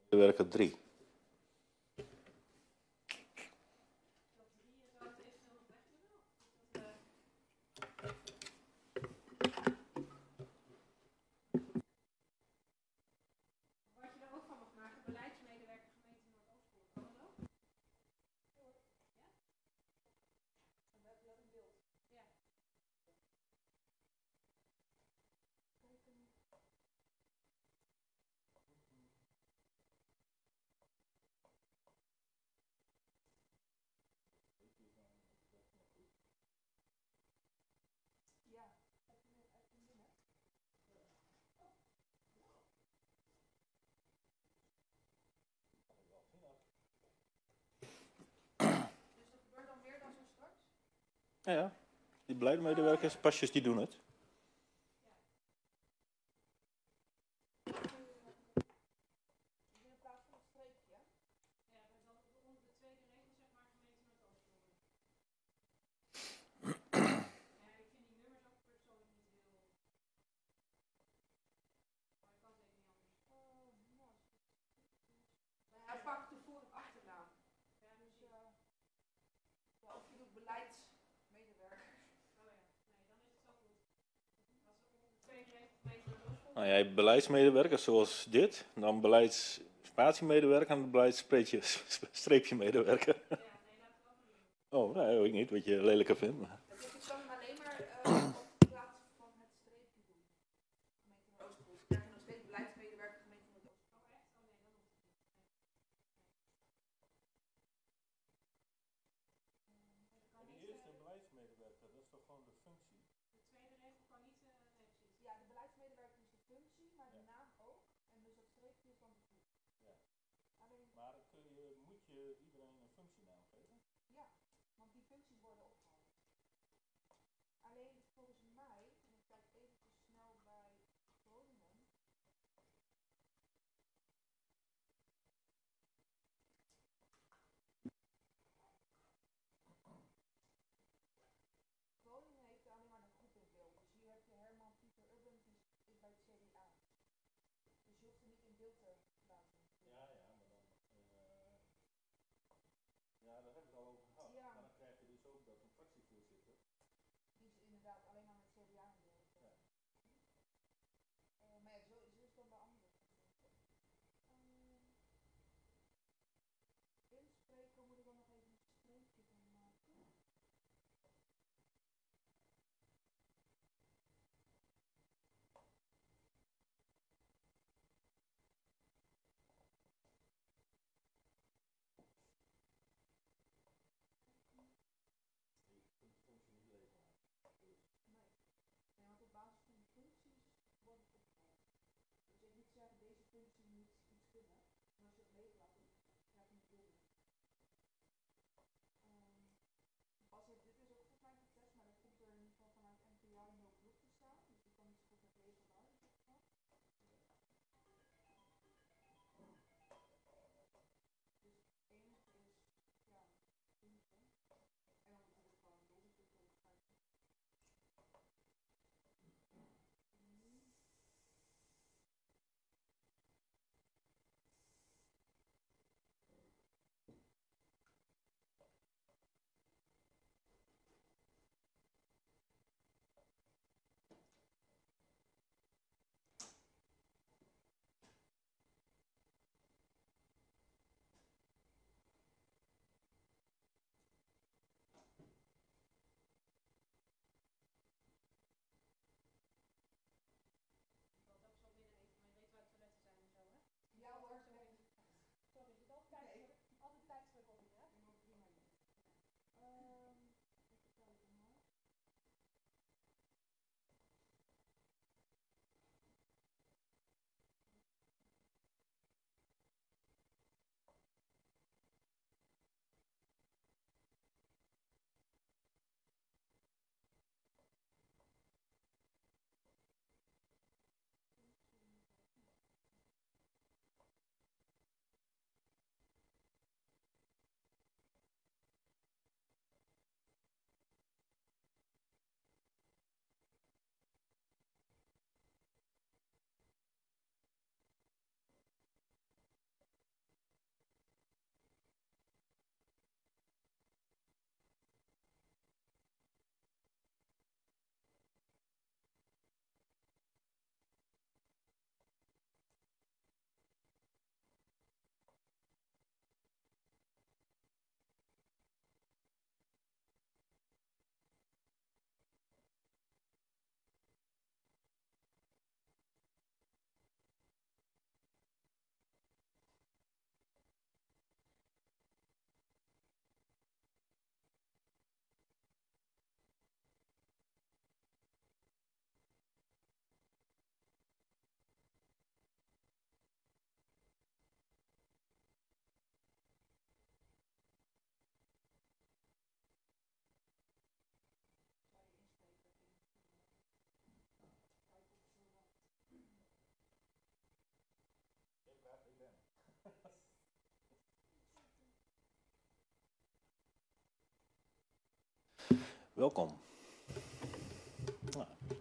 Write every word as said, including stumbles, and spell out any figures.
Medewerker drie. Ja, ja. Die beleidsmedewerkers, pasjes, die doen het. Hij pakt de voor- en achternaam. Ja, dus uh, ja, of je doet beleidsmedewerker. Oh ja, nee, dan is het zo goed. Als we onder de twee regels Nou, jij hebt beleidsmedewerkers zoals dit, dan beleidsspatiemedewerker en beleidsstreepje streepje medewerker. Ja, nee, laten we wel doen. Oh, nee, ik niet, wat je lelijker vindt. Maar... Je kan hem alleen maar uh, op plaats van het streepje doen. Gemeente Noord-Oostpolder. Dan krijg je nog steeds beleidsmedewerker gemeente Noord-Oostpolder. Oh echt? Oh nee, dan hoeft het niet. Die eerste beleidsmedewerker, dat is toch gewoon de functie? De tweede regel kan niet, uh, nee precies. Ja, de beleidsmedewerker is de functie, maar de naam ook. En dus dat streepje is dan de groep. Ja. Alleen... Maar kun je, moet je iedereen een functienaam geven? Ja, want die functies worden opgehouden. Alleen volgens mij, en ik kijk eventjes snel bij Groningen. Groningen heeft alleen maar een groep in beeld. Dus hier heb je Herman Pieter Urban, die is bij het C D A. Dus je hoeft er niet in beeld te laten. Ja, ja, maar dan... Uh, ja, daar hebben we het al over gehad. Ja. Maar dan krijg je dus ook dat een fractievoorzitter... Die is inderdaad alleen maar met C D A in beeld. Ja. Uh, maar ja, zo, zo is dan bij anderen. Uh, inspreken moet ik dan nog even een streepje van maken. Je kunt de functie niet lezen. Dus. Nee. Welkom. Nou,